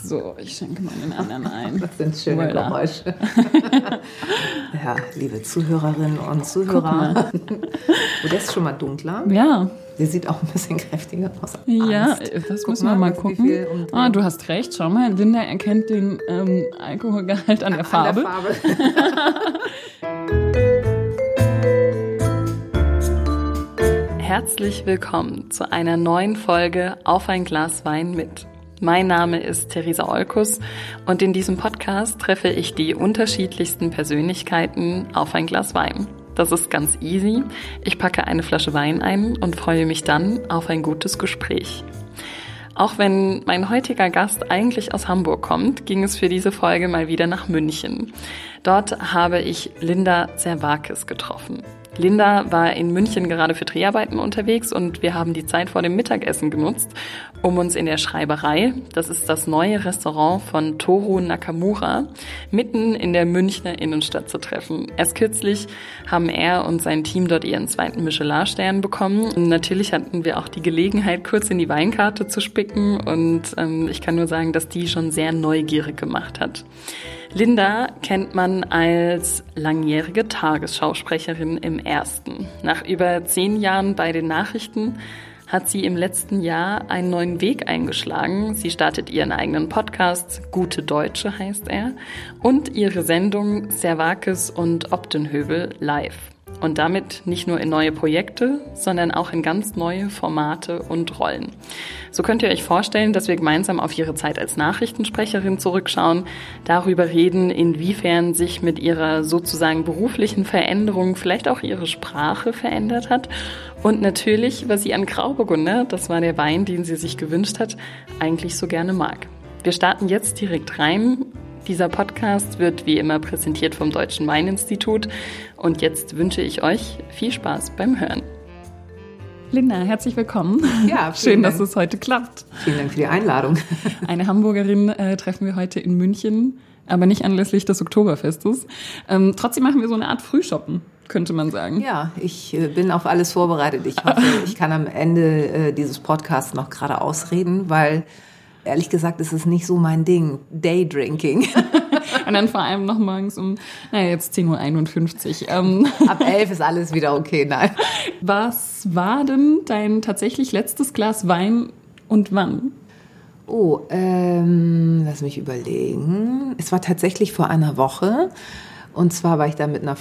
So, ich schenke mal den anderen ein. Das sind schöne Geräusche. Ja, liebe Zuhörerinnen und Zuhörer. Oh, der ist schon mal dunkler. Ja. Der sieht auch ein bisschen kräftiger aus. Ja, das müssen wir mal gucken. Du hast recht. Schau mal, Linda erkennt den Alkoholgehalt an der Farbe. Herzlich willkommen zu einer neuen Folge Auf ein Glas Wein mit. Mein Name ist Theresa Olkus und in diesem Podcast treffe ich die unterschiedlichsten Persönlichkeiten auf ein Glas Wein. Das ist ganz easy. Ich packe eine Flasche Wein ein und freue mich dann auf ein gutes Gespräch. Auch wenn mein heutiger Gast eigentlich aus Hamburg kommt, ging es für diese Folge mal wieder nach München. Dort habe ich Linda Zerwakis getroffen. Linda war in München gerade für Dreharbeiten unterwegs und wir haben die Zeit vor dem Mittagessen genutzt, um uns in der Schreiberei, das ist das neue Restaurant von Toru Nakamura, mitten in der Münchner Innenstadt zu treffen. Erst kürzlich haben er und sein Team dort ihren 2. Michelin-Stern bekommen. Und natürlich hatten wir auch die Gelegenheit, kurz in die Weinkarte zu spicken und ich kann nur sagen, dass die schon sehr neugierig gemacht hat. Linda kennt man als langjährige Tagesschausprecherin im Ersten. Nach über 10 Jahren bei den Nachrichten hat sie im letzten Jahr einen neuen Weg eingeschlagen. Sie startet ihren eigenen Podcast, Gute Deutsche heißt er, und ihre Sendung Zerwakis und Optenhövel live. Und damit nicht nur in neue Projekte, sondern auch in ganz neue Formate und Rollen. So könnt ihr euch vorstellen, dass wir gemeinsam auf ihre Zeit als Nachrichtensprecherin zurückschauen, darüber reden, inwiefern sich mit ihrer sozusagen beruflichen Veränderung vielleicht auch ihre Sprache verändert hat und natürlich, was sie an Grauburgunder, das war der Wein, den sie sich gewünscht hat, eigentlich so gerne mag. Wir starten jetzt direkt rein. Dieser Podcast wird wie immer präsentiert vom Deutschen Weininstitut und jetzt wünsche ich euch viel Spaß beim Hören. Linda, herzlich willkommen. Ja, schön, dass es heute klappt. Vielen Dank für die Einladung. Eine Hamburgerin treffen wir heute in München, aber nicht anlässlich des Oktoberfestes. Trotzdem machen wir so eine Art Frühshoppen, könnte man sagen. Ja, ich bin auf alles vorbereitet. Ich hoffe, ich kann am Ende dieses Podcasts noch gerade ausreden, weil ehrlich gesagt ist es nicht so mein Ding, Daydrinking. Und dann vor allem noch morgens um, jetzt 10.51 Uhr. Ab 11 ist alles wieder okay, nein. Was war denn dein tatsächlich letztes Glas Wein und wann? Oh, lass mich überlegen. Es war tatsächlich vor einer Woche. Und zwar war ich da mit einer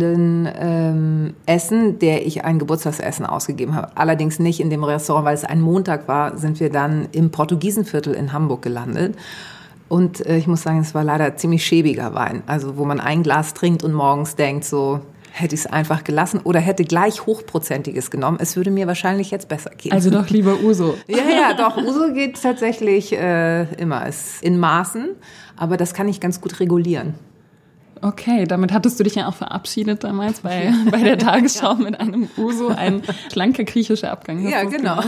Freundin essen, der ich ein Geburtstagsessen ausgegeben habe. Allerdings nicht in dem Restaurant, weil es ein Montag war, sind wir dann im Portugiesenviertel in Hamburg gelandet. Und ich muss sagen, es war leider ziemlich schäbiger Wein. Also wo man ein Glas trinkt und morgens denkt, so hätte ich es einfach gelassen oder hätte gleich Hochprozentiges genommen. Es würde mir wahrscheinlich jetzt besser gehen. Also doch lieber Uso. Ja, doch. Uso geht tatsächlich immer. Ist in Maßen, aber das kann ich ganz gut regulieren. Okay, damit hattest du dich ja auch verabschiedet damals bei der Tagesschau mit einem Uso, ein schlanker griechischer Abgang. Ja, genau.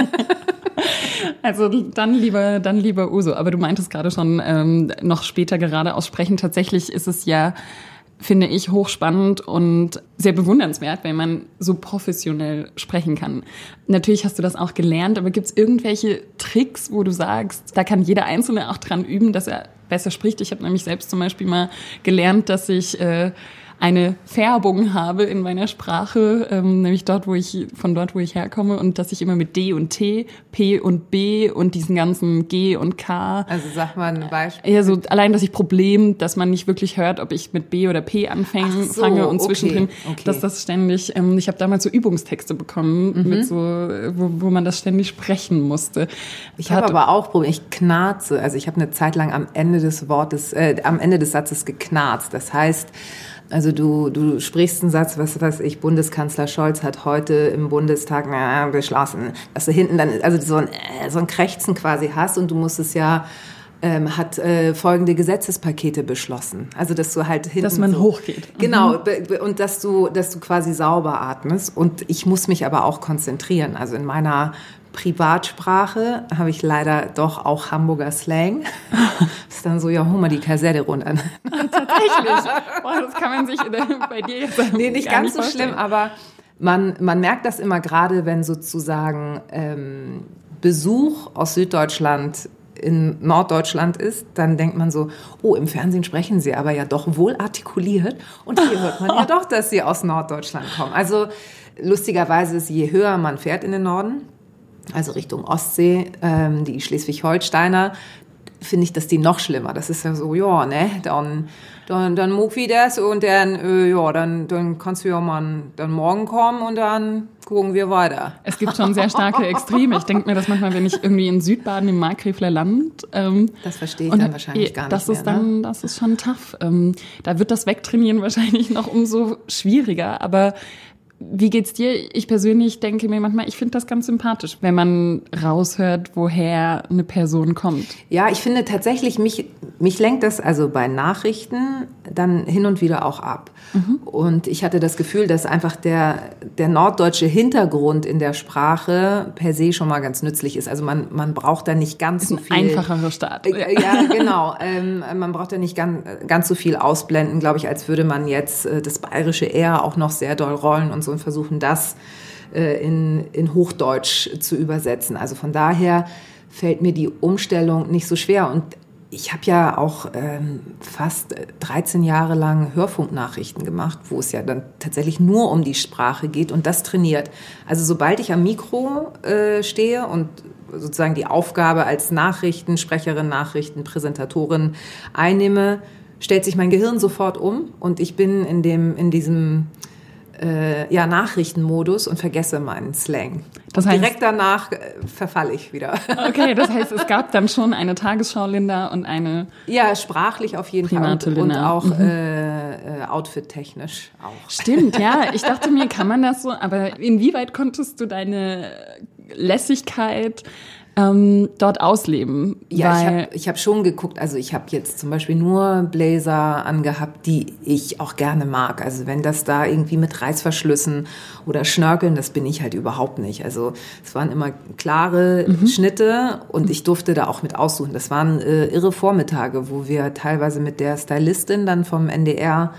Also dann lieber Uso. Aber du meintest gerade schon, noch später gerade aussprechen. Tatsächlich ist es ja, finde ich, hochspannend und sehr bewundernswert, wenn man so professionell sprechen kann. Natürlich hast du das auch gelernt, aber gibt es irgendwelche Tricks, wo du sagst, da kann jeder Einzelne auch dran üben, dass er besser spricht? Ich habe nämlich selbst zum Beispiel mal gelernt, dass ich eine Färbung habe in meiner Sprache, nämlich von dort, wo ich herkomme, und dass ich immer mit D und T, P und B und diesen ganzen G und K. Also sag mal ein Beispiel. Ja, so allein das Problem, dass man nicht wirklich hört, ob ich mit B oder P fange und zwischendrin, dass das ständig. Ich habe damals so Übungstexte bekommen, mit so, wo man das ständig sprechen musste. Ich habe aber auch Probleme. Ich knarze. Also ich habe eine Zeit lang am Ende des Satzes geknarzt. Das heißt, also du sprichst einen Satz, was weiß ich, Bundeskanzler Scholz hat heute im Bundestag beschlossen, dass du hinten dann also so ein Krächzen quasi hast und du musst es ja hat folgende Gesetzespakete beschlossen. Also dass du halt hinten dass man hochgeht. Genau, und dass du quasi sauber atmest. Und ich muss mich aber auch konzentrieren. Also in meiner Privatsprache habe ich leider doch auch Hamburger Slang. Das ist dann so, ja, hol mal die Kassette runter. Tatsächlich. Boah, das kann man sich bei dir jetzt nee, nicht ganz so schlimm, aber man merkt das immer gerade, wenn sozusagen Besuch aus Süddeutschland in Norddeutschland ist, dann denkt man so, oh, im Fernsehen sprechen sie aber ja doch wohl artikuliert und hier hört man ja doch, dass sie aus Norddeutschland kommen. Also lustigerweise ist, je höher man fährt in den Norden, also Richtung Ostsee, die Schleswig-Holsteiner, finde ich, dass die noch schlimmer. Das ist ja so, ja, ne, dann muck wie das und dann, dann kannst du ja mal dann morgen kommen und dann gucken wir weiter. Es gibt schon sehr starke Extreme. Ich denke mir das manchmal, wenn ich irgendwie in Südbaden im Markgräfler Land. Das verstehe ich dann wahrscheinlich gar nicht mehr. Ne? Das ist schon tough. Da wird das Wegtrainieren wahrscheinlich noch umso schwieriger, aber wie geht's dir? Ich persönlich denke mir manchmal, ich finde das ganz sympathisch, wenn man raushört, woher eine Person kommt. Ja, ich finde tatsächlich, mich lenkt das also bei Nachrichten dann hin und wieder auch ab. Und ich hatte das Gefühl, dass einfach der norddeutsche Hintergrund in der Sprache per se schon mal ganz nützlich ist. Also man braucht da nicht ganz so viel. Einfacherer Start. Ja, genau. Man braucht da nicht ganz so viel ausblenden, glaube ich, als würde man jetzt das bayerische R auch noch sehr doll rollen und so und versuchen, das in Hochdeutsch zu übersetzen. Also von daher fällt mir die Umstellung nicht so schwer. Und ich habe ja auch fast 13 Jahre lang Hörfunknachrichten gemacht, wo es ja dann tatsächlich nur um die Sprache geht und das trainiert. Also sobald ich am Mikro stehe und sozusagen die Aufgabe als Nachrichtensprecherin, Nachrichtenpräsentatorin einnehme, stellt sich mein Gehirn sofort um und ich bin in diesem Nachrichtenmodus und vergesse meinen Slang. Das heißt, direkt danach verfalle ich wieder. Okay, das heißt, es gab dann schon eine Tagesschau Linda und eine ja, sprachlich auf jeden Fall und auch outfit-technisch auch. Stimmt, ja. Ich dachte mir, kann man das so, aber inwieweit konntest du deine Lässigkeit dort ausleben? Ja, ich hab schon geguckt, also ich habe jetzt zum Beispiel nur Blazer angehabt, die ich auch gerne mag. Also wenn das da irgendwie mit Reißverschlüssen oder Schnörkeln, das bin ich halt überhaupt nicht. Also es waren immer klare Schnitte und ich durfte da auch mit aussuchen. Das waren irre Vormittage, wo wir teilweise mit der Stylistin dann vom NDR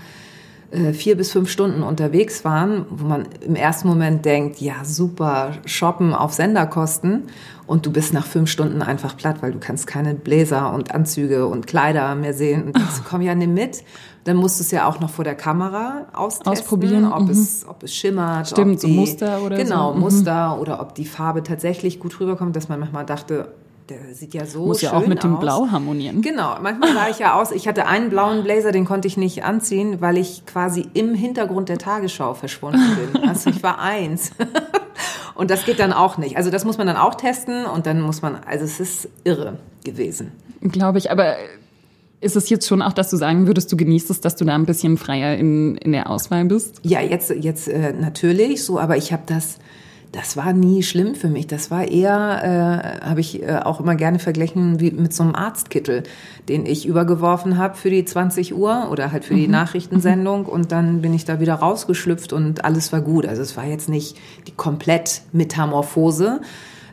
4 bis 5 Stunden unterwegs waren, wo man im ersten Moment denkt, ja super, shoppen auf Senderkosten und du bist nach 5 Stunden einfach platt, weil du kannst keine Bläser und Anzüge und Kleider mehr sehen und denkst, komm ja, nimm mit. Dann musst du es ja auch noch vor der Kamera ausprobieren, ob es schimmert. Stimmt, so Muster oder so. Genau, Muster oder ob die Farbe tatsächlich gut rüberkommt, dass man manchmal dachte, der sieht ja so muss schön ja auch mit dem aus. Blau harmonieren. Genau, manchmal sah ich ja aus, ich hatte einen blauen Blazer, den konnte ich nicht anziehen, weil ich quasi im Hintergrund der Tagesschau verschwunden bin. Also ich war 1. Und das geht dann auch nicht. Also das muss man dann auch testen und dann muss man, also es ist irre gewesen. Glaube ich, aber ist es jetzt schon auch, dass du sagen würdest, du genießt es, dass du da ein bisschen freier in der Auswahl bist? Ja, jetzt natürlich so, aber ich habe das war nie schlimm für mich. Das war eher, habe ich auch immer gerne verglichen wie mit so einem Arztkittel, den ich übergeworfen habe für die 20 Uhr oder halt für die Nachrichtensendung und dann bin ich da wieder rausgeschlüpft und alles war gut. Also es war jetzt nicht die komplett Metamorphose,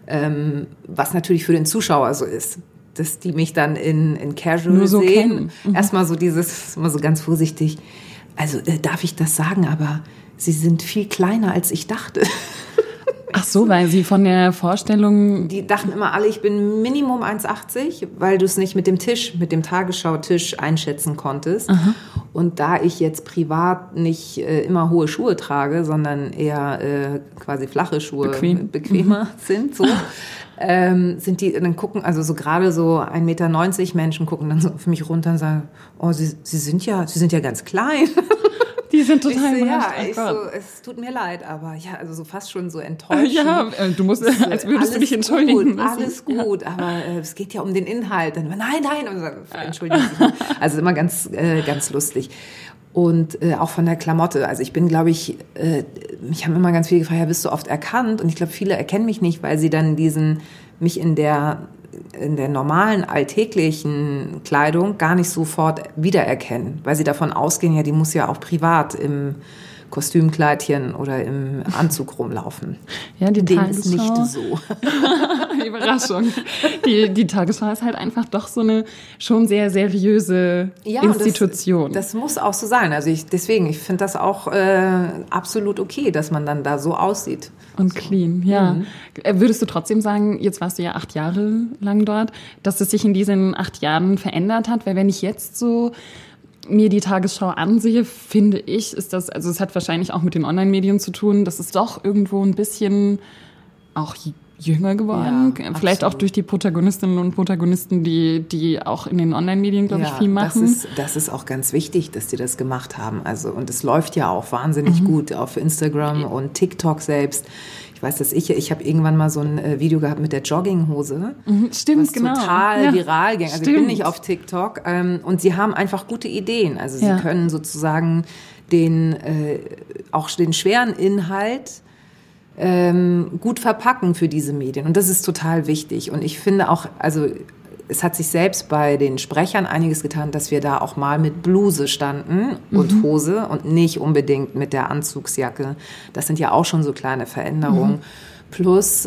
was natürlich für den Zuschauer so ist, dass die mich dann in Casual nur so sehen. Erstmal so immer so ganz vorsichtig. Also darf ich das sagen, aber Sie sind viel kleiner, als ich dachte. Ach so, weil sie von der Vorstellung... Die dachten immer alle, ich bin Minimum 1,80, weil du es nicht mit dem Tagesschau-Tisch einschätzen konntest. Aha. Und da ich jetzt privat nicht immer hohe Schuhe trage, sondern eher quasi flache Schuhe bequemer sind, so, sind die, dann gucken, also so gerade so 1,90 Meter Menschen gucken dann so auf mich runter und sagen, oh, Sie sind ja ganz klein. Die sind total es tut mir leid, aber ja, also so fast schon so enttäuscht. Ja, du musst, als würdest du dich entschuldigen müssen. Alles gut, aber es geht ja um den Inhalt. Dann nein, und dann entschuldigen sich. Also immer ganz lustig. Und auch von der Klamotte. Also ich bin, glaube ich, mich haben immer ganz viele gefragt, ja, bist du oft erkannt? Und ich glaube, viele erkennen mich nicht, weil sie dann mich in der normalen, alltäglichen Kleidung gar nicht sofort wiedererkennen, weil sie davon ausgehen, ja, die muss ja auch privat im Kostümkleidchen oder im Anzug rumlaufen. Ja, die Dem Tagesschau ist nicht so. Überraschung. Die Tagesschau ist halt einfach doch so eine schon sehr seriöse Institution. Das muss auch so sein. Also ich finde das auch absolut okay, dass man dann da so aussieht. Und clean, ja. Würdest du trotzdem sagen, jetzt warst du ja 8 Jahre lang dort, dass es sich in diesen 8 Jahren verändert hat? Weil wenn ich jetzt so mir die Tagesschau ansehe, finde ich, ist das, also es hat wahrscheinlich auch mit den Online-Medien zu tun, das ist doch irgendwo ein bisschen auch jünger geworden. Ja, vielleicht auch durch die Protagonistinnen und Protagonisten, die auch in den Online-Medien, glaube ich, viel machen. Das ist auch ganz wichtig, dass die das gemacht haben. Also, und es läuft ja auch wahnsinnig gut auf Instagram und TikTok selbst. Ich weiß, dass ich habe irgendwann mal so ein Video gehabt mit der Jogginghose. Stimmt, was genau. Total viral ging. Also Stimmt. ich bin nicht auf TikTok. Und sie haben einfach gute Ideen. Also sie können sozusagen auch den schweren Inhalt gut verpacken für diese Medien. Und das ist total wichtig. Und ich finde auch, also es hat sich selbst bei den Sprechern einiges getan, dass wir da auch mal mit Bluse standen und Hose und nicht unbedingt mit der Anzugsjacke. Das sind ja auch schon so kleine Veränderungen. Plus,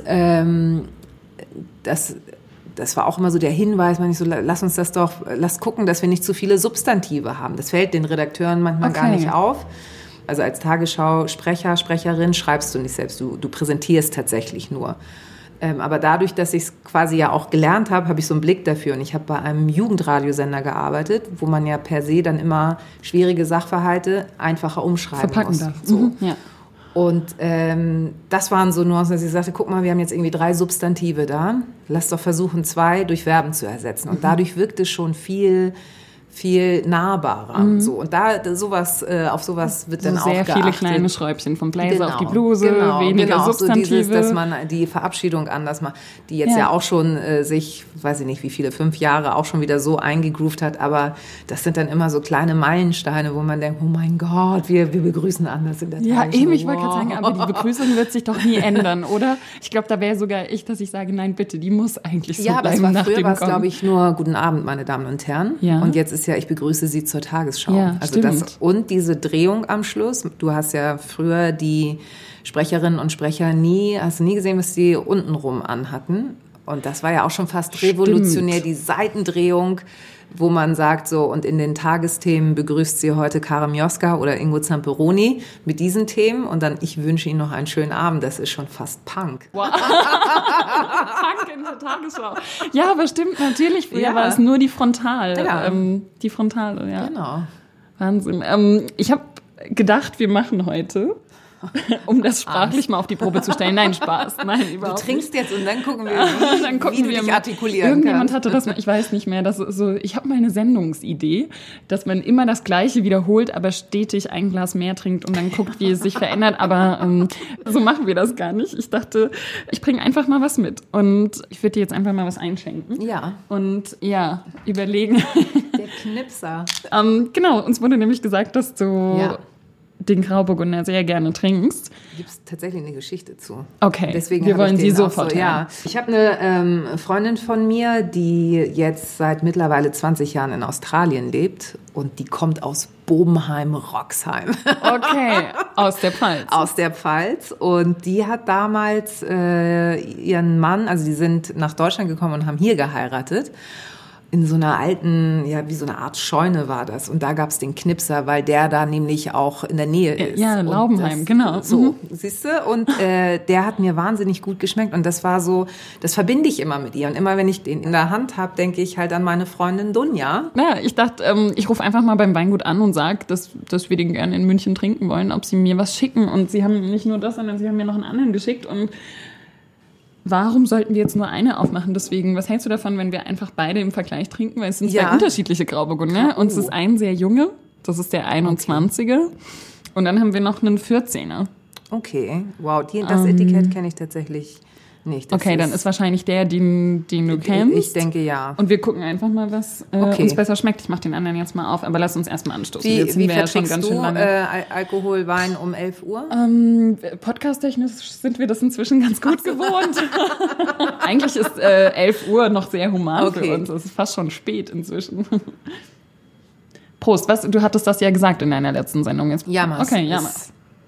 das war auch immer so der Hinweis, lass gucken, dass wir nicht zu viele Substantive haben. Das fällt den Redakteuren manchmal gar nicht auf. Also als Tagesschau-Sprecher, Sprecherin schreibst du nicht selbst, du präsentierst tatsächlich nur. Aber dadurch, dass ich es quasi ja auch gelernt habe, habe ich so einen Blick dafür. Und ich habe bei einem Jugendradiosender gearbeitet, wo man ja per se dann immer schwierige Sachverhalte einfacher umschreiben verpacken muss. Darf. So. Ja. Und das waren so Nuancen, dass ich sagte, guck mal, wir haben jetzt irgendwie 3 Substantive da. Lass doch versuchen, 2 durch Verben zu ersetzen. Und dadurch wirkt es schon viel nahbarer. So. Und auf sowas wird dann auch geachtet. Sehr viele kleine Schräubchen, vom Blazer auf die Bluse, weniger Substantive. So dass man die Verabschiedung anders macht, die jetzt ja auch schon sich, weiß ich nicht wie viele, 5 Jahre auch schon wieder so eingegroovt hat, aber das sind dann immer so kleine Meilensteine, wo man denkt, oh mein Gott, wir begrüßen anders in der Tagesschau. Ja, eben, ich wollte gerade sagen, aber die Begrüßung wird sich doch nie ändern, oder? Ich glaube, da wäre sogar ich, dass ich sage, nein, bitte, die muss eigentlich so bleiben. Ja, früher war es, glaube ich, nur Guten Abend, meine Damen und Herren. Ja. Und jetzt ist ja, ich begrüße Sie zur Tagesschau. Ja, also stimmt. Und diese Drehung am Schluss. Du hast ja früher die Sprecherinnen und Sprecher hast du nie gesehen, was die untenrum anhatten. Und das war ja auch schon fast revolutionär, die Seitendrehung, wo man sagt so, und in den Tagesthemen begrüßt sie heute Karin Mioska oder Ingo Zamperoni mit diesen Themen und dann, ich wünsche Ihnen noch einen schönen Abend. Das ist schon fast Punk. Wow. Punk in der Tagesschau. Ja, aber stimmt, natürlich. Früher war es nur die Frontale. Die Frontale, ja. Genau. Wahnsinn. Ich habe gedacht, wir machen heute, um das sprachlich mal auf die Probe zu stellen. Nein, Spaß. Nein, überhaupt Du trinkst nicht. jetzt und dann gucken wir, wie du dich artikulieren Irgendjemand kannst. hatte das, ich weiß nicht mehr, ich habe mal eine Sendungsidee, dass man immer das Gleiche wiederholt, aber stetig ein Glas mehr trinkt und dann guckt, wie es sich verändert. Aber so machen wir das gar nicht. Ich dachte, ich bringe einfach mal was mit und ich würde dir jetzt einfach mal was einschenken. Ja. Und überlegen. Der Knipser. Genau, uns wurde nämlich gesagt, dass du den Grauburgunder sehr gerne trinkst. Gibt es tatsächlich eine Geschichte zu. Okay, deswegen wir wollen die sofort hören. Ich habe eine Freundin von mir, die jetzt seit mittlerweile 20 Jahren in Australien lebt und die kommt aus Bobenheim-Roxheim. Okay, aus der Pfalz. Aus der Pfalz und die hat damals ihren Mann, also die sind nach Deutschland gekommen und haben hier geheiratet. In so einer alten, wie so eine Art Scheune war das. Und da gab's den Knipser, weil der da nämlich auch in der Nähe ist. Ja, Laubenheim, genau. So, siehst du? Und der hat mir wahnsinnig gut geschmeckt. Und das war so, das verbinde ich immer mit ihr. Und immer, wenn ich den in der Hand habe, denke ich halt an meine Freundin Dunja. Ja, ich dachte, ich rufe einfach mal beim Weingut an und sage, dass wir den gerne in München trinken wollen, ob sie mir was schicken. Und sie haben nicht nur das, sondern sie haben mir noch einen anderen geschickt. Und warum sollten wir jetzt nur eine aufmachen? Deswegen, was hältst du davon, wenn wir einfach beide im Vergleich trinken? Weil es sind 2 unterschiedliche Grauburgunder. Und es ist ein sehr junge, das ist der 21er. Okay. Und dann haben wir noch einen 14er. Okay, wow, das Etikett kenne ich tatsächlich nicht. Okay, dann ist wahrscheinlich der, den du kennst. Ich denke, ja. Und wir gucken einfach mal, was uns besser schmeckt. Ich mache den anderen jetzt mal auf, aber lass uns erstmal anstoßen. Wie verträgst du Alkohol, Wein um 11 Uhr? Podcast-technisch sind wir das inzwischen ganz gut gewohnt. Eigentlich ist 11 Uhr noch sehr human für uns. Es ist fast schon spät inzwischen. Prost, du hattest das ja gesagt in deiner letzten Sendung. Jetzt. Jammers. Okay, Jammers.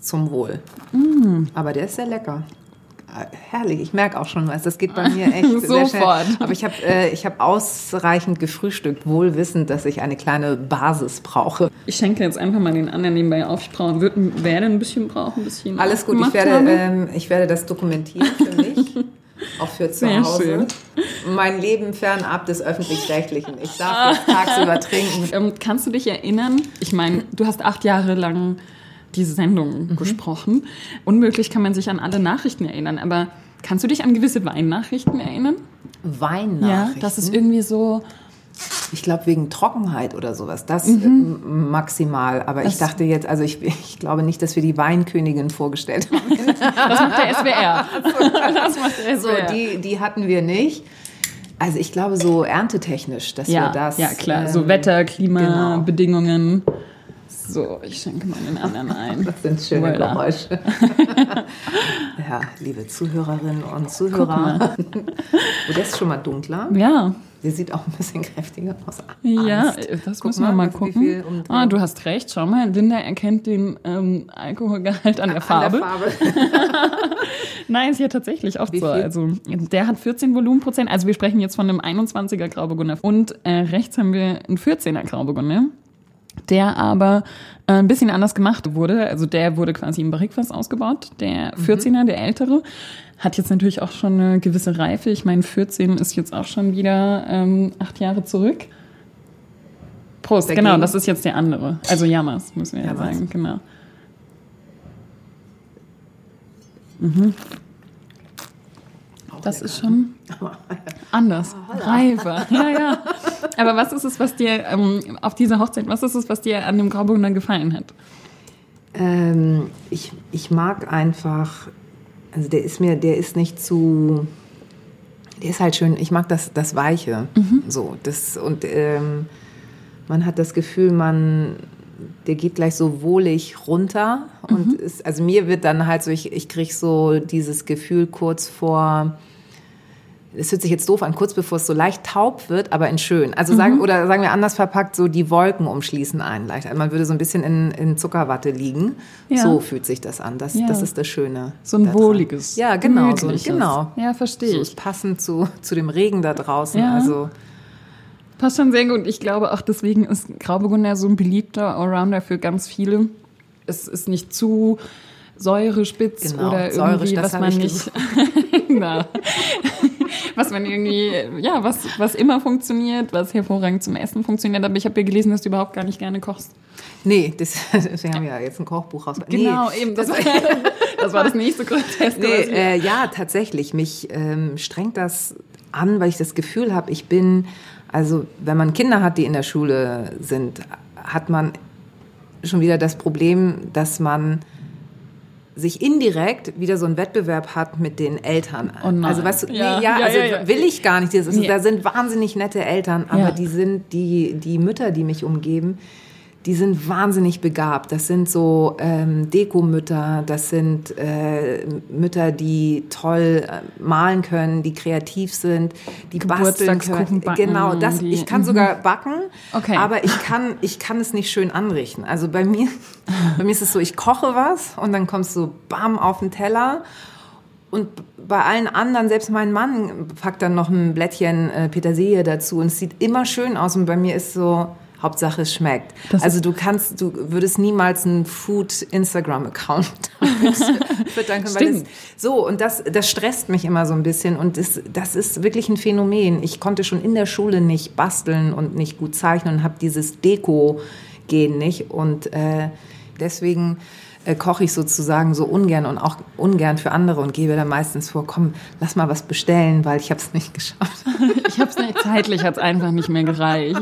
zum Wohl. Aber der ist sehr lecker. Herrlich, ich merke auch schon was. Das geht bei mir echt sehr schnell. Aber ich hab ausreichend gefrühstückt, wohl wissend, dass ich eine kleine Basis brauche. Ich schenke jetzt einfach mal den anderen nebenbei auf. Ich werde ein bisschen brauchen, ein bisschen. Alles gut, ich werde das dokumentieren für mich. Auch für zu Hause. Sehr schön. Mein Leben fernab des Öffentlich-Rechtlichen. Ich darf jetzt tagsüber trinken. Kannst du dich erinnern? Ich meine, du hast 8 Jahre lang diese Sendung gesprochen. Unmöglich kann man sich an alle Nachrichten erinnern, aber kannst du dich an gewisse Weinnachrichten erinnern? Weinnachrichten? Ja, das ist irgendwie so... Ich glaube, wegen Trockenheit oder sowas, das maximal. Aber ich dachte jetzt, also ich glaube nicht, dass wir die Weinkönigin vorgestellt haben. Das macht der SWR. Das macht der SWR. So, die hatten wir nicht. Also ich glaube, so erntetechnisch, dass wir das... Ja, klar, so Wetter, Klima, Bedingungen... So, ich schenke mal den anderen ein. Das sind schöne Geräusche. Ja, liebe Zuhörerinnen und Zuhörer. Oh, der ist schon mal dunkler. Ja. Der sieht auch ein bisschen kräftiger aus. Ja, das müssen wir mal gucken. Du hast recht. Schau mal, Linda erkennt den Alkoholgehalt an der Farbe. Nein, ist ja tatsächlich auch so. Also, der hat 14 Volumenprozent. Also wir sprechen jetzt von einem 21er Grauburgunder. Und rechts haben wir einen 14er Grauburgunder, der aber ein bisschen anders gemacht wurde. Also der wurde quasi im Barrikfass ausgebaut. Der 14er, der ältere, hat jetzt natürlich auch schon eine gewisse Reife. Ich meine, 14 ist jetzt auch schon wieder 8 Jahre zurück. Prost, dagegen. Genau, das ist jetzt der andere. Also Yamas, müssen wir ja sagen, genau. Das ist schon anders, reifer. Ja. Aber was ist es, was dir auf dieser Hochzeit, was ist es, was dir an dem Grauburgunder gefallen hat? Ich mag einfach, also der ist nicht zu, der ist halt schön, ich mag das Weiche. So, man hat das Gefühl, der geht gleich so wohlig runter. Und also mir wird dann halt so, ich kriege so dieses Gefühl kurz vor, es hört sich jetzt doof an, kurz bevor es so leicht taub wird, aber in schön. Also sagen wir anders verpackt, so die Wolken umschließen einen leicht. Also man würde so ein bisschen in Zuckerwatte liegen. Ja. So fühlt sich das an. Das ist das Schöne. So ein wohliges. Ja, genau. Genau. Ja, verstehe ich. So passend zu dem Regen da draußen. Ja. Also passt schon sehr gut. Ich glaube auch deswegen ist Grauburgunder so ein beliebter Allrounder für ganz viele. Es ist nicht zu säurespitz oder irgendwie, was man nicht... was man irgendwie, was immer funktioniert, was hervorragend zum Essen funktioniert. Aber ich habe ja gelesen, dass du überhaupt gar nicht gerne kochst. Nee, wir haben ja jetzt ein Kochbuch raus. Genau, eben. Das war das nächste Groteske. Nee, ja, tatsächlich. Mich strengt das an, weil ich das Gefühl habe, also wenn man Kinder hat, die in der Schule sind, hat man schon wieder das Problem, dass man sich indirekt wieder so einen Wettbewerb hat mit den Eltern. Oh nein. Also weißt du, will ich gar nicht. Da sind wahnsinnig nette Eltern, aber die sind die Mütter, die mich umgeben, die sind wahnsinnig begabt. Das sind so Dekomütter, das sind Mütter, die toll malen können, die kreativ sind, die basteln können. Backen, genau, ich kann sogar backen, aber ich kann es nicht schön anrichten. Also bei mir ist es so, ich koche was und dann kommst du bam auf den Teller. Und bei allen anderen, selbst mein Mann packt dann noch ein Blättchen Petersilie dazu und es sieht immer schön aus. Und bei mir ist so, Hauptsache es schmeckt. Also du würdest niemals einen Food-Instagram-Account füttern können. Und das stresst mich immer so ein bisschen und das ist wirklich ein Phänomen. Ich konnte schon in der Schule nicht basteln und nicht gut zeichnen und habe dieses Deko-Gen nicht und deswegen koche ich sozusagen so ungern und auch ungern für andere und gebe dann meistens vor, komm, lass mal was bestellen, weil ich habe es nicht geschafft. Ich habe es nicht, zeitlich hat es einfach nicht mehr gereicht.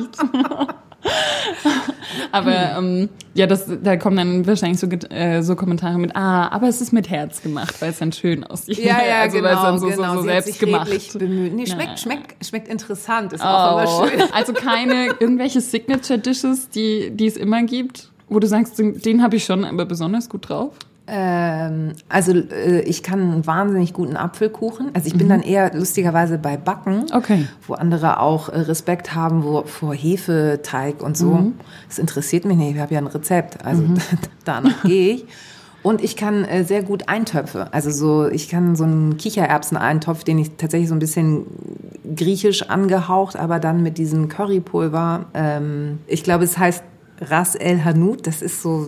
Aber da kommen dann wahrscheinlich so Kommentare mit, aber es ist mit Herz gemacht, weil es dann schön aussieht. Ja, also, genau. Weil es dann so selbst gemacht. Bemüht. Nee, schmeckt interessant, ist auch immer schön. Also keine irgendwelche Signature-Dishes, die es immer gibt, wo du sagst, den habe ich schon aber besonders gut drauf? Also ich kann einen wahnsinnig guten Apfelkuchen. Also ich bin dann eher lustigerweise bei Backen, wo andere auch Respekt haben vor Hefeteig und so. Das interessiert mich nicht, ich habe ja ein Rezept, also danach gehe ich. Und ich kann sehr gut Eintöpfe. Also ich kann so einen Kichererbsen-Eintopf, den ich tatsächlich so ein bisschen griechisch angehaucht, aber dann mit diesem Currypulver. Ich glaube, es heißt Ras El Hanout. Das ist so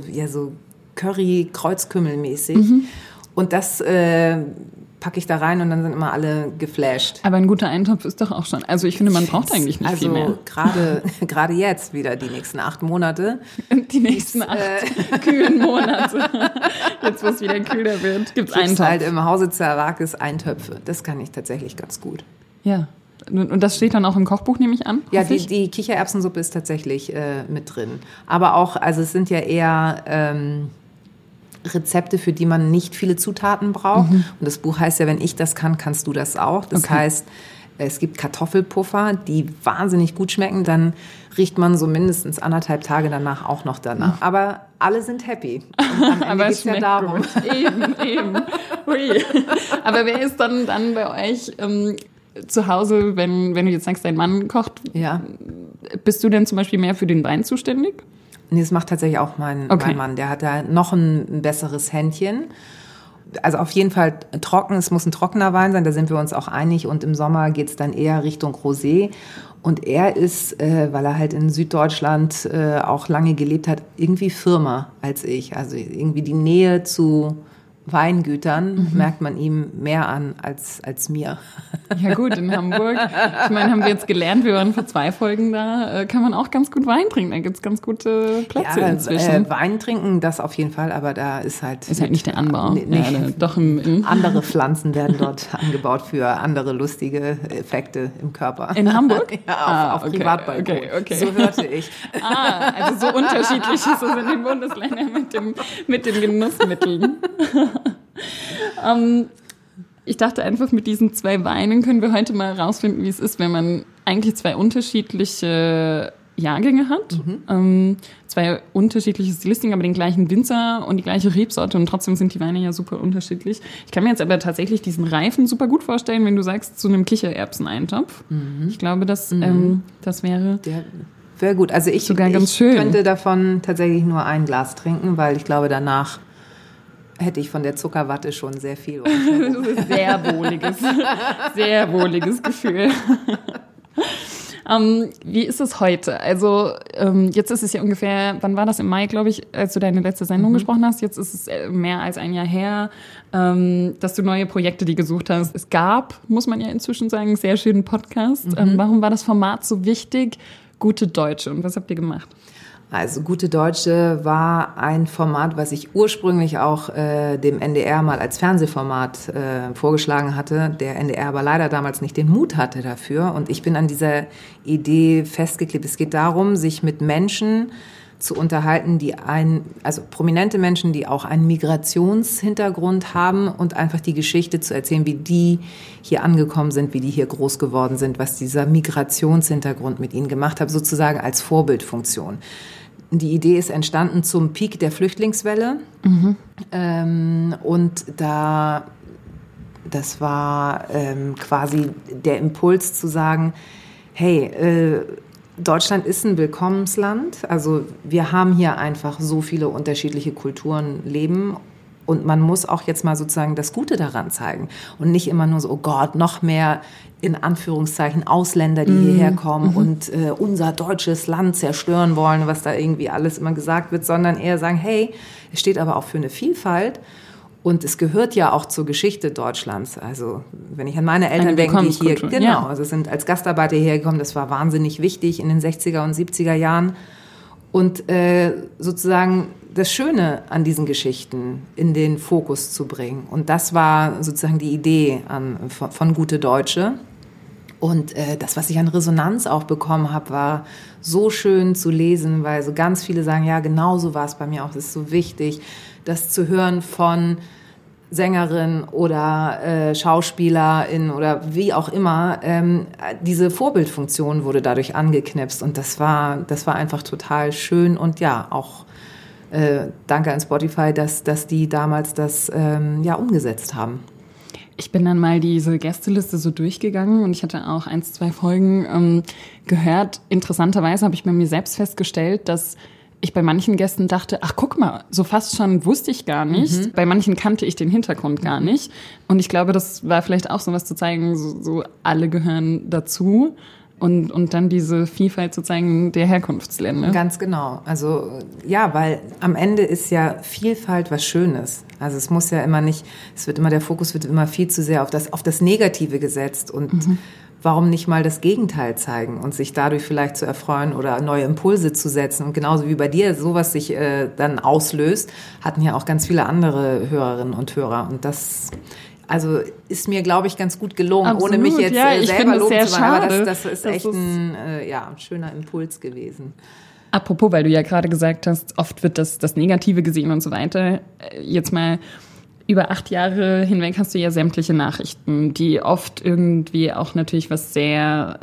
Curry-Kreuzkümmel-mäßig. Und das packe ich da rein und dann sind immer alle geflasht. Aber ein guter Eintopf ist doch auch schon. Also ich finde, man braucht eigentlich nicht viel mehr. Gerade jetzt wieder die nächsten 8 Monate. Die nächsten 8 kühlen Monate. Jetzt, wo es wieder kühler wird, gibt's Eintopf. Halt im Hause Zarakis Eintöpfe. Das kann ich tatsächlich ganz gut. Ja. Und das steht dann auch im Kochbuch, nehme ich an? Ja, die Kichererbsensuppe ist tatsächlich mit drin. Aber auch, also es sind ja eher Rezepte, für die man nicht viele Zutaten braucht. Und das Buch heißt ja, wenn ich das kann, kannst du das auch. Das heißt, es gibt Kartoffelpuffer, die wahnsinnig gut schmecken. Dann riecht man so mindestens 1,5 Tage danach auch noch danach. Aber alle sind happy. Und am Ende geht's ja darum. Gut. Eben. Hui. Aber wer ist dann bei euch zu Hause, wenn du jetzt sagst, dein Mann kocht? Ja. Bist du denn zum Beispiel mehr für den Wein zuständig? Nee, das macht tatsächlich auch mein Mann. Der hat da noch ein besseres Händchen. Also auf jeden Fall trocken. Es muss ein trockener Wein sein, da sind wir uns auch einig. Und im Sommer geht's dann eher Richtung Rosé. Und er ist, weil er halt in Süddeutschland auch lange gelebt hat, irgendwie firmer als ich. Also irgendwie die Nähe zu Weingütern merkt man ihm mehr an als mir. Ja gut, in Hamburg. Ich meine, haben wir jetzt gelernt, wir waren vor 2 Folgen da, kann man auch ganz gut Wein trinken. Da gibt's ganz gute Plätze inzwischen. Wein trinken, das auf jeden Fall, aber da ist halt... Ist halt nicht der Anbau. Doch andere Pflanzen werden dort angebaut für andere lustige Effekte im Körper. In Hamburg? Ja, auf Privatbalkon. Okay. So hörte ich. Also so unterschiedlich ist es in den Bundesländern mit den Genussmitteln. Ich dachte einfach, mit diesen 2 Weinen können wir heute mal rausfinden, wie es ist, wenn man eigentlich 2 unterschiedliche Jahrgänge hat. 2 unterschiedliche Stilistiken, aber den gleichen Winzer und die gleiche Rebsorte und trotzdem sind die Weine ja super unterschiedlich. Ich kann mir jetzt aber tatsächlich diesen Reifen super gut vorstellen, wenn du sagst, zu einem Kichererbseneintopf. Ich glaube, das wäre... Wäre gut. Also ich könnte davon tatsächlich nur ein Glas trinken, weil ich glaube, danach hätte ich von der Zuckerwatte schon sehr viel. Das ist sehr wohliges Gefühl. Wie ist es heute? Also jetzt ist es ja ungefähr, wann war das, im Mai, glaube ich, als du deine letzte Sendung gesprochen hast. Jetzt ist es mehr als ein Jahr her, dass du neue Projekte die gesucht hast. Es gab, muss man ja inzwischen sagen, einen sehr schönen Podcast. Warum war das Format so wichtig? Gute Deutsche. Und was habt ihr gemacht? Also Gute Deutsche war ein Format, was ich ursprünglich auch dem NDR mal als Fernsehformat vorgeschlagen hatte. Der NDR aber leider damals nicht den Mut hatte dafür. Und ich bin an dieser Idee festgeklebt. Es geht darum, sich mit Menschen zu unterhalten, also prominente Menschen, die auch einen Migrationshintergrund haben und einfach die Geschichte zu erzählen, wie die hier angekommen sind, wie die hier groß geworden sind, was dieser Migrationshintergrund mit ihnen gemacht hat, sozusagen als Vorbildfunktion. Die Idee ist entstanden zum Peak der Flüchtlingswelle. Und das war quasi der Impuls zu sagen, hey, Deutschland ist ein Willkommensland. Also wir haben hier einfach so viele unterschiedliche Kulturen leben. Und man muss auch jetzt mal sozusagen das Gute daran zeigen. Und nicht immer nur so, oh Gott, noch mehr in Anführungszeichen Ausländer, die hierher kommen und unser deutsches Land zerstören wollen, was da irgendwie alles immer gesagt wird, sondern eher sagen, hey, es steht aber auch für eine Vielfalt. Und es gehört ja auch zur Geschichte Deutschlands. Also wenn ich an meine Eltern denke, die hier, also sind als Gastarbeiter hierher gekommen, das war wahnsinnig wichtig in den 60er und 70er Jahren. Und sozusagen das Schöne an diesen Geschichten in den Fokus zu bringen. Und das war sozusagen die Idee von Gute Deutsche. Und das, was ich an Resonanz auch bekommen habe, war so schön zu lesen, weil so ganz viele sagen, ja, genau so war es bei mir auch. Das ist so wichtig, das zu hören von Sängerin oder Schauspielerin oder wie auch immer. Diese Vorbildfunktion wurde dadurch angeknipst und das war einfach total schön und ja, auch danke an Spotify, dass die damals das umgesetzt haben. Ich bin dann mal diese Gästeliste so durchgegangen und ich hatte auch 1, 2 Folgen gehört. Interessanterweise habe ich bei mir selbst festgestellt, dass ich bei manchen Gästen dachte, ach guck mal, so fast schon wusste ich gar nicht. Bei manchen kannte ich den Hintergrund gar nicht. Und ich glaube, das war vielleicht auch so was zu zeigen, so alle gehören dazu. Und dann diese Vielfalt zu zeigen der Herkunftsländer. Ganz genau. Also ja, weil am Ende ist ja Vielfalt was Schönes. Also es muss ja immer nicht, der Fokus wird immer viel zu sehr auf das Negative gesetzt. Und warum nicht mal das Gegenteil zeigen und sich dadurch vielleicht zu erfreuen oder neue Impulse zu setzen. Und genauso wie bei dir sowas sich dann auslöst, hatten ja auch ganz viele andere Hörerinnen und Hörer. Und das ist mir, glaube ich, ganz gut gelungen, Absolut, ohne mich jetzt selber loben zu machen. Aber das ist echt ein schöner Impuls gewesen. Apropos, weil du ja gerade gesagt hast, oft wird das Negative gesehen und so weiter. Jetzt mal über 8 Jahre hinweg hast du ja sämtliche Nachrichten, die oft irgendwie auch natürlich was sehr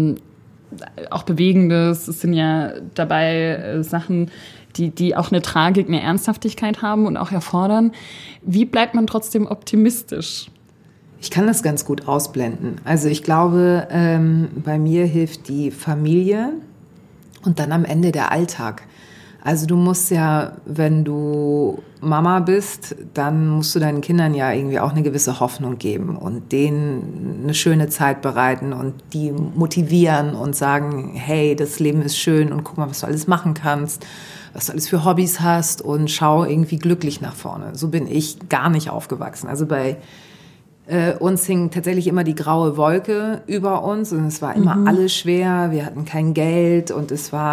auch Bewegendes. Es sind ja dabei Sachen, die auch eine Tragik, eine Ernsthaftigkeit haben und auch erfordern. Wie bleibt man trotzdem optimistisch? Ich kann das ganz gut ausblenden. Also ich glaube, bei mir hilft die Familie und dann am Ende der Alltag. Also du musst ja, wenn du Mama bist, dann musst du deinen Kindern ja irgendwie auch eine gewisse Hoffnung geben und denen eine schöne Zeit bereiten und die motivieren und sagen, hey, das Leben ist schön und guck mal, was du alles machen kannst, was du alles für Hobbys hast und schau irgendwie glücklich nach vorne. So bin ich gar nicht aufgewachsen. Also bei uns hing tatsächlich immer die graue Wolke über uns und es war immer alles schwer, wir hatten kein Geld und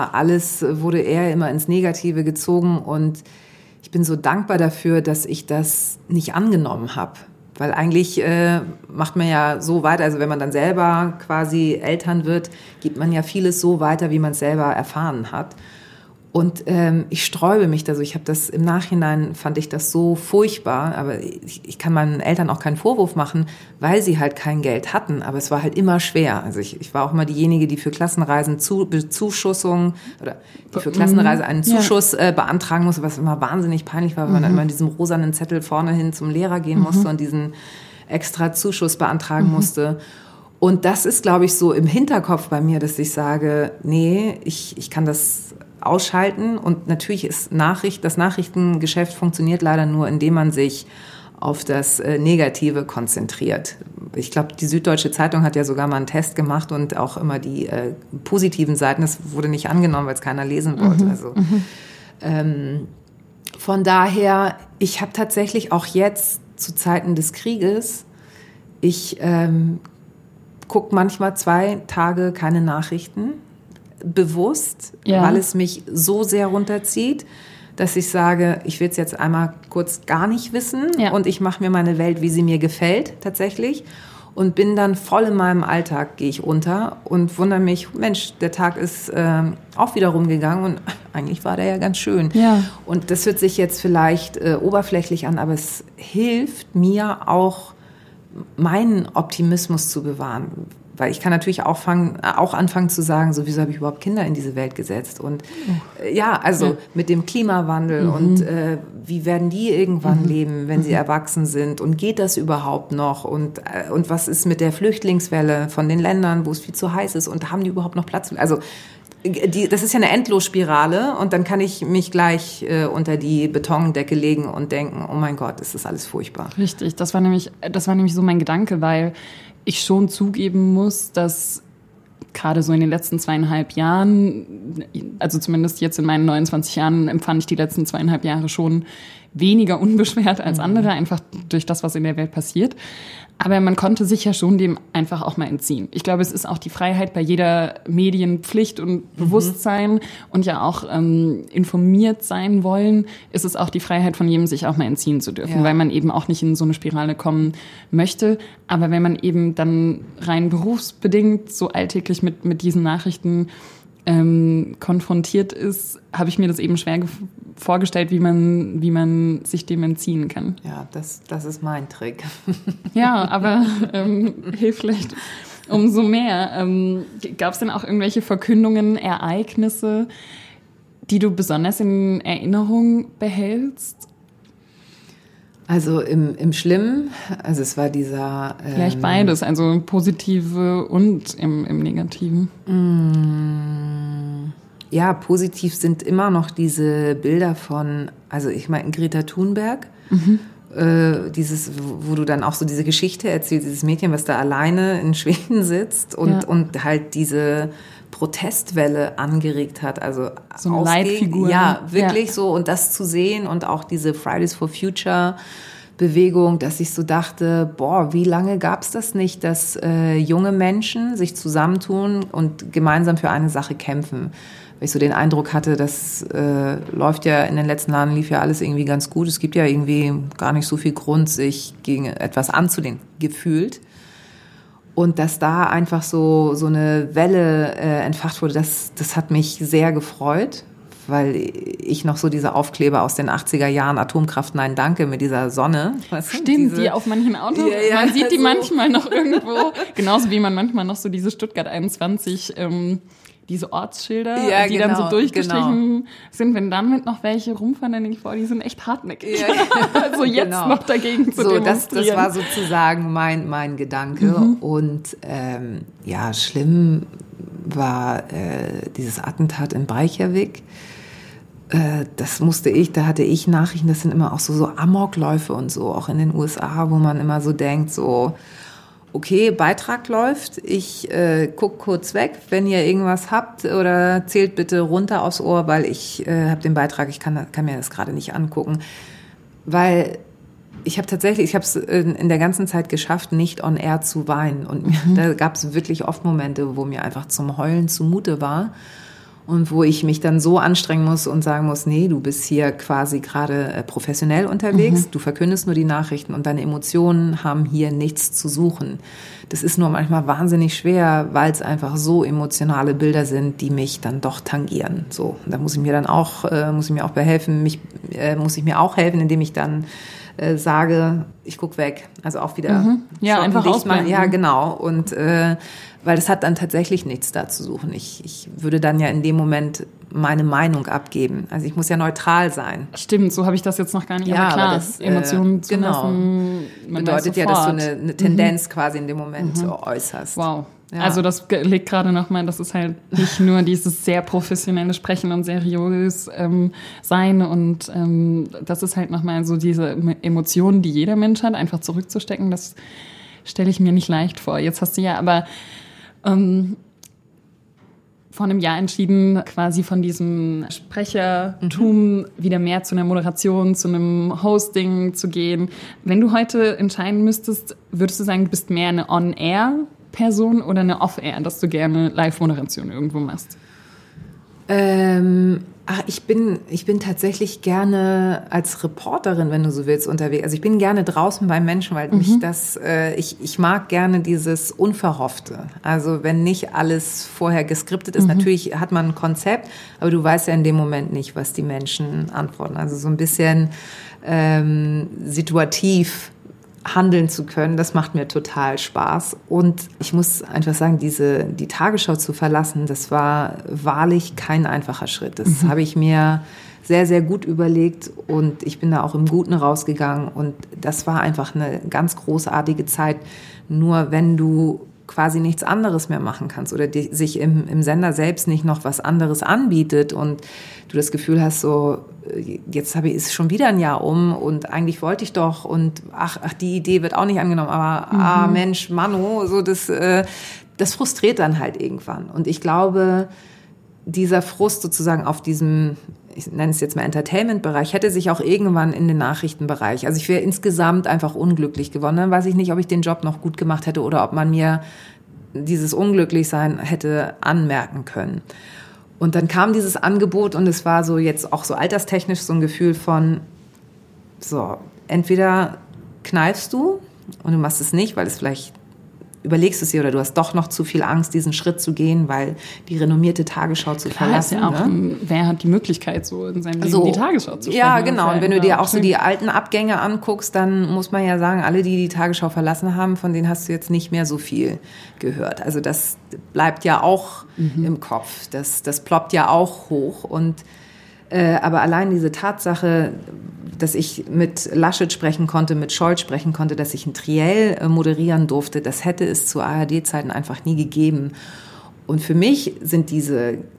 wurde eher immer ins Negative gezogen und ich bin so dankbar dafür, dass ich das nicht angenommen habe. Weil eigentlich macht man ja so weiter, also wenn man dann selber quasi Eltern wird, gibt man ja vieles so weiter, wie man es selber erfahren hat. Und ich sträube mich da so. Ich habe das im Nachhinein, fand ich das so furchtbar. Aber ich kann meinen Eltern auch keinen Vorwurf machen, weil sie halt kein Geld hatten. Aber es war halt immer schwer. Also ich war auch immer diejenige, die für Klassenreisen Bezuschussung oder die für Klassenreise einen Zuschuss beantragen musste, was immer wahnsinnig peinlich war, weil man dann immer in diesem rosanen Zettel vorne hin zum Lehrer gehen musste und diesen extra Zuschuss beantragen musste. Und das ist, glaube ich, so im Hinterkopf bei mir, dass ich sage, nee, ich kann das ausschalten. Und natürlich ist das Nachrichtengeschäft funktioniert leider nur, indem man sich auf das Negative konzentriert. Ich glaube, die Süddeutsche Zeitung hat ja sogar mal einen Test gemacht und auch immer die positiven Seiten, das wurde nicht angenommen, weil es keiner lesen wollte. Also von daher, ich habe tatsächlich auch jetzt zu Zeiten des Krieges, ich gucke manchmal 2 Tage keine Nachrichten, bewusst, weil es mich so sehr runterzieht, dass ich sage, ich will es jetzt einmal kurz gar nicht wissen und ich mache mir meine Welt, wie sie mir gefällt, tatsächlich. Und bin dann voll in meinem Alltag, gehe ich unter und wundere mich, Mensch, der Tag ist auch wieder rumgegangen und eigentlich war der ja ganz schön. Ja. Und das hört sich jetzt vielleicht oberflächlich an, aber es hilft mir auch, meinen Optimismus zu bewahren. Weil ich kann natürlich auch anfangen zu sagen, so wieso habe ich überhaupt Kinder in diese Welt gesetzt? Und mit dem Klimawandel und wie werden die irgendwann leben, wenn sie erwachsen sind? Und geht das überhaupt noch? Und was ist mit der Flüchtlingswelle von den Ländern, wo es viel zu heiß ist? Und haben die überhaupt noch Platz? Also das ist ja eine Endlosspirale und dann kann ich mich gleich unter die Betondecke legen und denken, oh mein Gott, ist das alles furchtbar. Richtig, das war nämlich so mein Gedanke, weil ich schon zugeben muss, dass gerade so in den letzten 2,5 Jahren, also zumindest jetzt in meinen 29 Jahren, empfand ich die letzten 2,5 Jahre schon weniger unbeschwert als andere, einfach durch das, was in der Welt passiert. Aber man konnte sich ja schon dem einfach auch mal entziehen. Ich glaube, es ist auch die Freiheit bei jeder Medienpflicht und Bewusstsein und ja auch informiert sein wollen, ist es auch die Freiheit von jedem, sich auch mal entziehen zu dürfen, weil man eben auch nicht in so eine Spirale kommen möchte. Aber wenn man eben dann rein berufsbedingt so alltäglich mit diesen Nachrichten konfrontiert ist, habe ich mir das eben schwer vorgestellt, wie man sich dem entziehen kann. Ja, das ist mein Trick. Ja, aber hilft vielleicht umso mehr. Gab es denn auch irgendwelche Verkündungen, Ereignisse, die du besonders in Erinnerung behältst? Also im Schlimmen, also es war dieser... Vielleicht beides, also positive und im Negativen. ja, positiv sind immer noch diese Bilder von, also ich meine Greta Thunberg, dieses, wo du dann auch so diese Geschichte erzählst, dieses Mädchen, was da alleine in Schweden sitzt und halt diese Protestwelle angeregt hat, also so eine Leitfigur. Ja, wirklich so, und das zu sehen und auch diese Fridays for Future Bewegung, dass ich so dachte, boah, wie lange gab es das nicht, dass junge Menschen sich zusammentun und gemeinsam für eine Sache kämpfen. Weil ich so den Eindruck hatte, das läuft ja in den letzten Jahren, lief ja alles irgendwie ganz gut. Es gibt ja irgendwie gar nicht so viel Grund, sich gegen etwas anzulehnen, gefühlt. Und dass da einfach so eine Welle entfacht wurde, das hat mich sehr gefreut, weil ich noch so diese Aufkleber aus den 80er Jahren, Atomkraft, nein, danke, mit dieser Sonne. Stimmt, die auf manchen Autos, man sieht die manchmal noch irgendwo, genauso wie man manchmal noch so diese Stuttgart 21, diese Ortsschilder, die dann so durchgestrichen sind. Wenn damit noch welche rumfahren, dann denke ich, boah, die sind echt hartnäckig. Ja, also jetzt noch dagegen zu demonstrieren. Das war sozusagen mein Gedanke. Und schlimm war dieses Attentat in Reykjavik. Da hatte ich Nachrichten, das sind immer auch so Amokläufe und so, auch in den USA, wo man immer so denkt, so, okay, Beitrag läuft, ich guck kurz weg, wenn ihr irgendwas habt, oder zählt bitte runter aufs Ohr, weil ich habe den Beitrag, ich kann mir das gerade nicht angucken. Weil ich habe es in der ganzen Zeit geschafft, nicht on air zu weinen. Und da gab es wirklich oft Momente, wo mir einfach zum Heulen zumute war. Und wo ich mich dann so anstrengen muss und sagen muss, nee, du bist hier quasi gerade professionell unterwegs, du verkündest nur die Nachrichten und deine Emotionen haben hier nichts zu suchen. Das ist nur manchmal wahnsinnig schwer, weil es einfach so emotionale Bilder sind, die mich dann doch tangieren. So, da muss ich mir auch behelfen, muss ich mir auch helfen, indem ich dann sage, ich guck weg. Also auch wieder einfach ausblenden. Ja, genau. Und weil das hat dann tatsächlich nichts da zu suchen. Ich würde dann ja in dem Moment meine Meinung abgeben. Also ich muss ja neutral sein. Stimmt, so habe ich das jetzt noch gar nicht. Aber klar, das, Emotionen zulassen, bedeutet ja, dass du eine Tendenz quasi in dem Moment äußerst. Wow. Ja. Also das legt gerade nochmal, das ist halt nicht nur dieses sehr professionelle Sprechen und seriös sein und das ist halt nochmal so diese Emotionen, die jeder Mensch hat, einfach zurückzustecken, das stelle ich mir nicht leicht vor. Jetzt hast du ja aber vor einem Jahr entschieden, quasi von diesem Sprechertum wieder mehr zu einer Moderation, zu einem Hosting zu gehen. Wenn du heute entscheiden müsstest, würdest du sagen, du bist mehr eine On-Air-Person oder eine Off-Air, dass du gerne Live-Moderation irgendwo machst? Ich bin tatsächlich gerne als Reporterin, wenn du so willst, unterwegs. Also ich bin gerne draußen bei Menschen, weil ich mag gerne dieses Unverhoffte. Also wenn nicht alles vorher geskriptet ist, natürlich hat man ein Konzept, aber du weißt ja in dem Moment nicht, was die Menschen antworten. Also so ein bisschen situativ handeln zu können, das macht mir total Spaß. Und ich muss einfach sagen, die Tagesschau zu verlassen, das war wahrlich kein einfacher Schritt. Das habe ich mir sehr, sehr gut überlegt und ich bin da auch im Guten rausgegangen. Und das war einfach eine ganz großartige Zeit. Nur wenn du quasi nichts anderes mehr machen kannst oder sich im Sender selbst nicht noch was anderes anbietet und du das Gefühl hast, so jetzt ist schon wieder ein Jahr um und eigentlich wollte ich doch und ach die Idee wird auch nicht angenommen, aber Mensch, Mano, so das frustriert dann halt irgendwann. Und ich glaube, dieser Frust sozusagen auf diesem, ich nenne es jetzt mal Entertainment-Bereich, hätte sich auch irgendwann in den Nachrichtenbereich, also ich wäre insgesamt einfach unglücklich geworden. Dann weiß ich nicht, ob ich den Job noch gut gemacht hätte oder ob man mir dieses Unglücklichsein hätte anmerken können. Und dann kam dieses Angebot und es war so jetzt auch so alterstechnisch so ein Gefühl von, so, entweder kneifst du und du machst es nicht, weil es vielleicht überlegst du es dir oder du hast doch noch zu viel Angst, diesen Schritt zu gehen, weil die renommierte Tagesschau zu verlassen. Ja auch, wer hat die Möglichkeit, so in seinem Leben die Tagesschau zu sprechen? Ja, genau. Und wenn du dir auch so die alten Abgänge anguckst, dann muss man ja sagen, alle, die Tagesschau verlassen haben, von denen hast du jetzt nicht mehr so viel gehört. Also das bleibt ja auch im Kopf. Das ploppt ja auch hoch. Und aber allein diese Tatsache, dass ich mit Laschet sprechen konnte, mit Scholz sprechen konnte, dass ich ein Triell moderieren durfte, das hätte es zu ARD-Zeiten einfach nie gegeben. Und für mich sind diese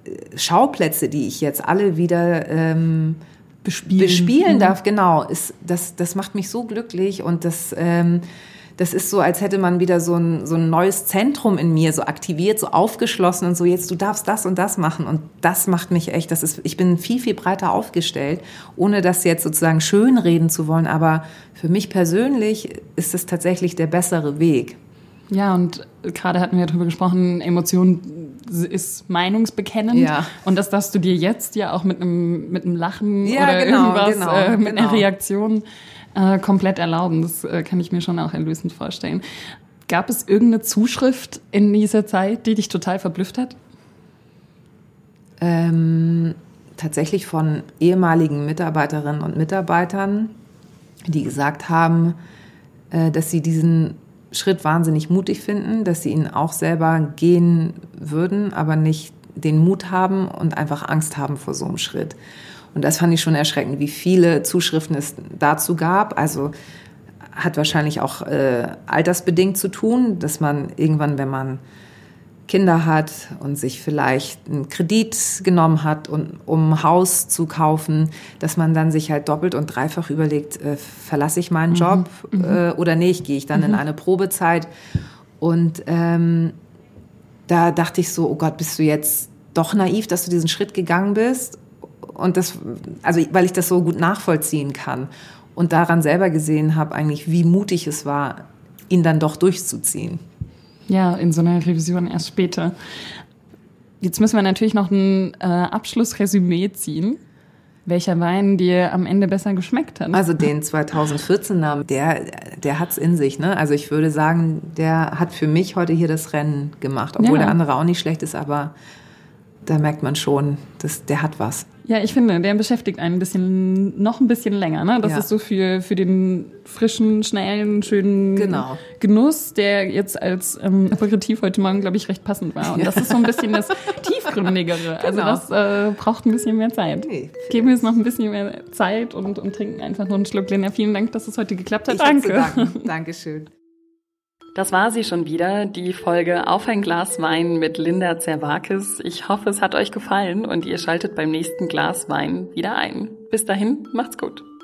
Schauplätze, die ich jetzt alle wieder bespielen darf, genau, das macht mich so glücklich und das ist so, als hätte man wieder so ein neues Zentrum in mir so aktiviert, so aufgeschlossen und so, jetzt du darfst das und das machen und das macht mich echt, ich bin viel, viel breiter aufgestellt, ohne das jetzt sozusagen schönreden zu wollen, aber für mich persönlich ist es tatsächlich der bessere Weg. Ja, und gerade hatten wir darüber gesprochen, Emotion ist meinungsbekennend. Ja. Und das darfst du dir jetzt ja auch mit einem Lachen Ja, oder genau, irgendwas, mit einer genau. Reaktion komplett erlauben. Das kann ich mir schon auch erlösend vorstellen. Gab es irgendeine Zuschrift in dieser Zeit, die dich total verblüfft hat? Tatsächlich von ehemaligen Mitarbeiterinnen und Mitarbeitern, die gesagt haben, dass sie diesen Schritt wahnsinnig mutig finden, dass sie ihn auch selber gehen würden, aber nicht den Mut haben und einfach Angst haben vor so einem Schritt. Und das fand ich schon erschreckend, wie viele Zuschriften es dazu gab. Also hat wahrscheinlich auch altersbedingt zu tun, dass man irgendwann, wenn man Kinder hat und sich vielleicht einen Kredit genommen hat, um ein Haus zu kaufen, dass man dann sich halt doppelt und dreifach überlegt, verlasse ich meinen Job oder nicht, gehe ich dann in eine Probezeit. Und da dachte ich so, oh Gott, bist du jetzt doch naiv, dass du diesen Schritt gegangen bist? Und weil ich das so gut nachvollziehen kann und daran selber gesehen habe, eigentlich, wie mutig es war, ihn dann doch durchzuziehen. Ja, in so einer Revision erst später. Jetzt müssen wir natürlich noch ein Abschlussresümee ziehen. Welcher Wein dir am Ende besser geschmeckt hat? Also den 2014er, der hat's in sich, ne? Also ich würde sagen, der hat für mich heute hier das Rennen gemacht, obwohl der andere auch nicht schlecht ist, aber da merkt man schon, der hat was. Ja, ich finde, der beschäftigt einen noch ein bisschen länger. Ne? Das ist so für den frischen, schnellen, schönen Genuss, der jetzt als Aperitif heute Morgen, glaube ich, recht passend war. Und das ist so ein bisschen das Tiefgründigere. Also das braucht ein bisschen mehr Zeit. Okay. Geben wir uns noch ein bisschen mehr Zeit und trinken einfach noch einen Schluck. Lena, vielen Dank, dass es heute geklappt hat. Danke. Dankeschön. Das war sie schon wieder, die Folge Auf ein Glas Wein mit Linda Zerwakis. Ich hoffe, es hat euch gefallen und ihr schaltet beim nächsten Glas Wein wieder ein. Bis dahin, macht's gut.